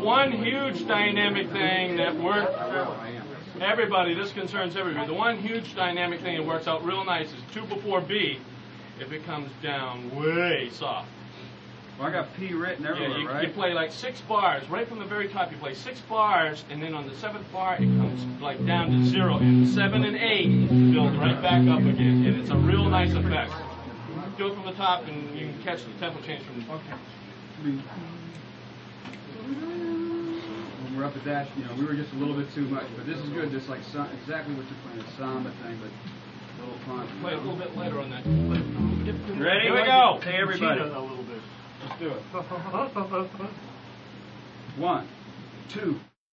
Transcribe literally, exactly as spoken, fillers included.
one huge dynamic thing that works, everybody, this concerns everybody. The one huge dynamic thing that works out real nice is two before B if it comes down way soft. Well, I got P written everywhere, yeah, you, right? you play like six bars, right from the very top. You play six bars, and then on the seventh bar, it comes like down to zero, and seven and eight build right back up again, and it's a real nice effect. Do it from the top, and you can catch the tempo change from the. Okay. When we're up at that, you know, we were just a little bit too much, but this is good. Just like so, exactly what you're playing, a samba thing, but a little fun. Play a little bit later on that. Ready? Here we go. Hey, everybody. A little bit. Let's do it. One, two.